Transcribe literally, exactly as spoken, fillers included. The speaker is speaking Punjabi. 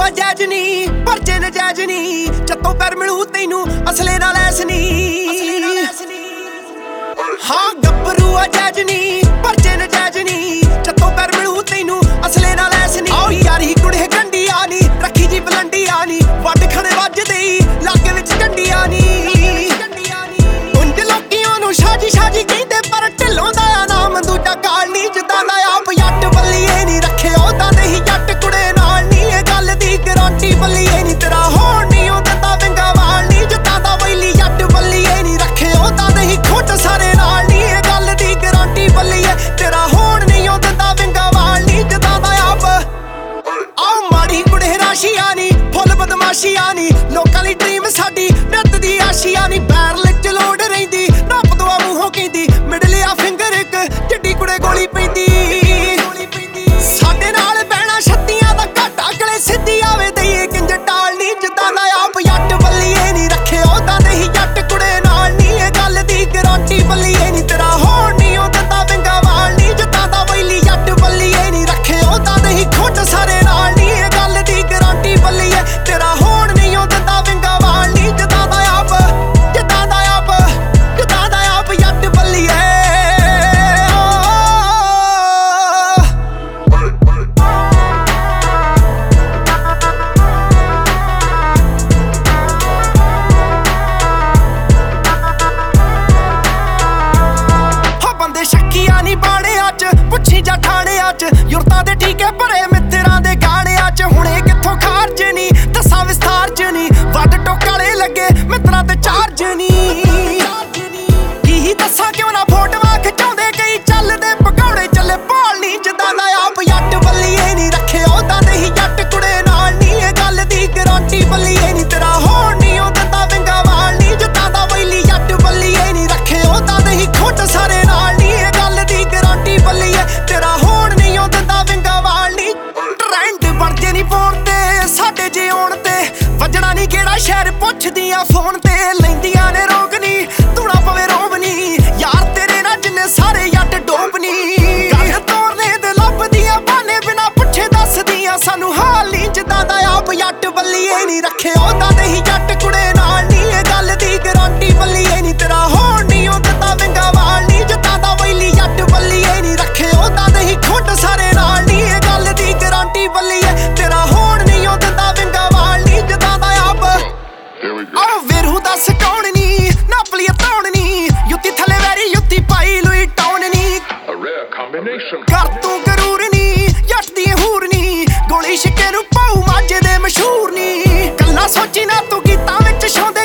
ਅਜੈਜ ਨੀ ਪਰਚੇ ਨਜਾਇਜ਼ ਨੀ ਚੱਤੋਂ ਪੈਰ ਮਿਲੂ ਤੈਨੂੰ ਅਸਲੇ ਨਾਲ ਐਸ ਨੀ ਹਾਂ ਗੱਭਰੂ ਅਜੈਜ ਨੀ ਪਰਚੇ ਨਜਾਇਜ਼ ਨੀ ਚੱਤੋਂ ਪੈਰ ਮਿਲੂ ਤੈਨੂੰ ਅਸਲੇ ਨਾਲ ਐਸ ਨੀ ਆਓ ਯਾਰੀ ਕੁੜੇ ਗੰਡੀਆਂ ਨੀ ਰੱਖੀ ਜੀ ਬਲੰਡੀਆਂ ਨੀ ਵੱਡ ਖੜੇ ਵੱਜਦੇ ਲਾਗੇ ਵਿੱਚ ਡੰਡੀਆਂ ਨੀ ਉਂਝ ਲੋਕੀਆਂ ਨੂੰ ਸਾਜੀ ਸਾਜੀ ਕਹਿੰਦੇ ਪਰ ਢਿੱਲੋਂ ਦਾ ਆ ਨਾਮ ਦੂਜਾ ਕਾਲ ਨੀ ਜਿੱਦਾਂ ਦਾ ਆਪ ਜੱਟ ਬੱਲੀਏ ਨੀ ਰੱਖੇ ਉਹਦਾ ਨਹੀਂ ਜੱਟ ਕੁੜੇ ਨਾਲ ਨੀ ਇਹ ਗੱਲ ਦੀ ਗਰੰਟੀ ਬੱਲੀਏ ਨੀ ਤੇਰਾ ਹੋਣ ਨੀ ਉਹ ਦਿੰਦਾ ਵਿੰਗਾ ਵਾਲ ਨੀ ਜਿੱਦਾਂ ਦਾ ਬੈਲੀ ਜੱਟ ਬੱਲੀਏ ਨੀ ਰੱਖੇ ਉਹਦਾ ਨਹੀਂ ਖੁੱਟ ਸਾਰੇ ਨਾਲ ਨੀ ਇਹ ਗੱਲ ਦੀ ਗਰੰਟੀ ਬੱਲੀਏ ਤੇਰਾ ਹੋਣ ਨੀ ਉਹ ਦਿੰਦਾ ਵਿੰਗਾ ਵਾਲ ਨੀ ਜਿੱਦਾਂ ਦਾ ਆਪ ਆਓ ਮਾੜੀ ਕੁੜੇ ਰਾਸ਼ੀਆਂ ਨੀ ਫੁੱਲ ਬਦਮਾਸ਼ੀਆਂ ਨੀ ਲੋਕਾਂ ਦੀ ਡ੍ਰੀਮ ਸਾਡੀ ਨਿੱਤ ਦੀ ਆਸ਼ੀਆਂ ਨੀ ਬੈਰਲ ਚ ਲੋੜ ਰਹਿੰਦੀ ਰੱਬ ਦੁਆ ਮੂੰਹੋਂ ਕਹਿੰਦੀ ਮਿਡਲ ਆ ਫਿੰਗਰ ਇੱਕ ਜਿੱਡੀ ਕੁੜੇ ਗੋਲੀ ਪੈਂਦੀ ਸਾਡੇ ਨਾਲ ਬਹਿਣਾ ਛੱਤੀਆਂ ਦਾ ਘਾਟਾ ਅਗਲੇ ਸਿੱਧੀ ਆਵੇ ਦਈਏ ਕਿੰਜ ਟਾਲ ਨੀ ਜਿੱਦਾਂ ਦਾ ਆਪ ਜੱਟ ਬੱਲੀਏ ਨੀ ਰੱਖੇ ਉਹਦਾ ਨਹੀਂ ਜੱਟ ਕੁੜੇ ਨਾਲ ਨੀ ਇਹ ਗੱਲ ਦੀ ਗਰੰਟੀ ਬੱਲੀਏ ਨੀ ਤੇਰਾ ਹੋਣ ਨੀ ਉਹ ਦਿੰਦਾ ਵਿੰਗਾ ਵਾਲ ਨੀ ਜਿੱਦਾਂ ਦਾ ਬੈਲੀ ਜੱਟ ਬੱਲੀਏ ਨੀ ਰੱਖੇ ਉਹਦਾ ਨਹੀਂ ਖੁੱਟ ਸਾਰੇ ਨਾਲ ਨੀ ਇਹ ਗੱਲ ਦੀ ਗਰੰਟੀ ਬੱਲੀਏ ਤੇਰਾ ਹੋਣ ਨੀ ਉਹ ਦਿੰਦਾ ਵਿੰਗਾ ਵਾਲ ਨੀ ਜਿੱਦਾਂ ਦਾ ਆਪ ਜਿੱਦਾਂ ਦਾ ਆਪ ਜਿੱਦਾਂ ਦਾ ਆਪ ਜੱਟ ਬੱਲੀਏ ਸ਼ੱਕੀਆਂ ਨੀ ਬਾਣਿਆਂ ਚ ਪੁੱਛੀ ਜਾ ਠਾਣਿਆਂ ਚ ਯੁਰਤਾਂ ਦੇ ਠੀਕੇ ਭਰੇ ਮਿੱਤਰਾਂ ਦੇ ਗਾਣਿਆਂ ਚ ਹੁਣੇ ਕਿੱਥੋਂ ਖਾਰਜ ਨੀ ਦੱਸਾਂ ਵਿਸਥਾਰ ਚ ਨੀ ਵੱਡ ਟੋਕਾਲੇ ਲੱਗੇ ਮਿੱਤਰਾਂ ਤੇ ਚਾਰਜ ਨੀ ਕੀ ਦੱਸਾਂ ਕਿਉਂ ਨਾ ਫੋਟੋਆਂ ਖਿਚਾਉਂਦੇ ਕਈ ਚੱਲਦੇ ਪਕੌੜੇ ਚੱਲੇ ਭਾਲ ਨੀ ਜਿੱਦਾਂ ਦਾ ਆਪ ਜੱਟ ਬੱਲੀਏ ਨੀ ਰੱਖੇ ਉਹਦਾ ਨਹੀਂ ਜੱਟ ਕੁੜੇ ਨਾਲ ਨੀ ਇਹ ਗੱਲ ਦੀ ਗਰੰਟੀ ਬੱਲੀਏ ਨੀ ਤੇਰਾ ਹੋਣ ਨੀ ਉਹ ਦਿੰਦਾ ਵਿੰਗਾ ਵਾਲ ਨੀ ਜਿੱਦਾਂ ਦਾ ਬੈਲੀ ਜੱਟ ਬੱਲੀਏ ਨੀ ਰੱਖੇ ਉਹਦਾ ਨਹੀਂ ਖੁੱਟ ਸਾਰੇ ਨਾਲ ਨੀ ਇਹ ਗੱਲ ਦੀ ਗਰੰਟੀ ਬੱਲੀਏ ਤੇਰਾ ਹੋਣ ਨੀ ਉਹ ਦਿੰਦਾ ਵਿੰਗਾ ਵਾਲ ਨੀ ਟ੍ਰੈਂਡ ਵਰਜੇ ਨੀ ਪਾਉਣ ਤੇ ਸਾਡੇ ਜੇ ਆਉਣ ਤੇ ਵੱਜਣਾ ਨੀ ਕਿਹੜਾ ਸ਼ਹਿਰ ਪੁੱਛਦੀਆਂ ਫੋਨ ਤੇ ਲੈਂਦੀਆਂ ਨੇ ਰੋਗ ਨੀ ਧੂਣਾ ਪਵੇ ਰੋਬ ਨੀ ਯਾਰ ਤੇਰੇ ਨਾਲ ਜਿੰਨੇ ਸਾਰੇ ਜੱਟ ਡੋਬ ਨੀ ਗੱਲ ਤੋਰਨੇ ਤੇ ਲੱਭਦੀਆਂ ਬਾਨੇ ਬਿਨਾ ਪੁੱਛੇ ਦੱਸਦੀਆਂ ਸਾਨੂੰ ਹਾਲ ਨੀ ਜਿੱਦਾਂ ਦਾ ਆਪ ਜੱਟ ਬੱਲੀਏ ਨੀ ਰੱਖੇ ਉਹਦਾ ਨਹੀਂ ਜੱਟ ਕੁੜੇ ਨਾਲ ਨੀ ਇਹ ਗੱਲ ਦੀ ਗਰੰਟੀ ਬੱਲੀਏ ਨੀ ਤੇਰਾ ਹੋਣ ਨੀ ਉਹ ਦਿੰਦਾ ਵਿੰਗਾ ਵਾਲ ਨੀ ਜਿੱਦਾਂ ਦਾ ਬੈਲੀ ਜੱਟ ਬੱਲੀਏ ਨੀ ਰੱਖੇ ਉਹਦਾ ਨਹੀਂ ਖੁੱਟ ਸਾਰੇ ਨਾਲ ਨੀ ਇਹ ਗੱਲ ਦੀ ਗਰੰਟੀ ਬੱਲੀਏ ਤੇਰਾ ਹੋਣ ਨੀ ਉਹ ਦਿੰਦਾ ਵਿੰਗਾ ਵਾਲ ਨੀ ਜਿੱਦਾਂ ਦਾ ਆਪ ਆਓ ਵੇਰੂ ਦੱਸ ਕੌਣ ਨੀ ਨਾਪਲੀ ਤੌਣ ਨੀ ਯੁੱਤੀ ਥੱਲੇ ਵੈਰੀ ਯੁੱਤੀ ਪਾਈ ਲੁਈ ਟਾਉਣ ਨੀ ਕਰ ਤੂੰ ਗਰੂਰ ਨੀ ਜੱਟ ਦੀ ਹੂਰ ਨੀ ਗੋਲੀ ਛਿੱਕੇ ਨੂੰ ਪਾਉ ਮਾਝੇ ਦੇ ਮਸ਼ਹੂਰ ਨੀ ਕੱਲਾ ਸੋਚੀ ਨਾ ਤੂੰ ਗੀਤਾਂ ਵਿੱਚ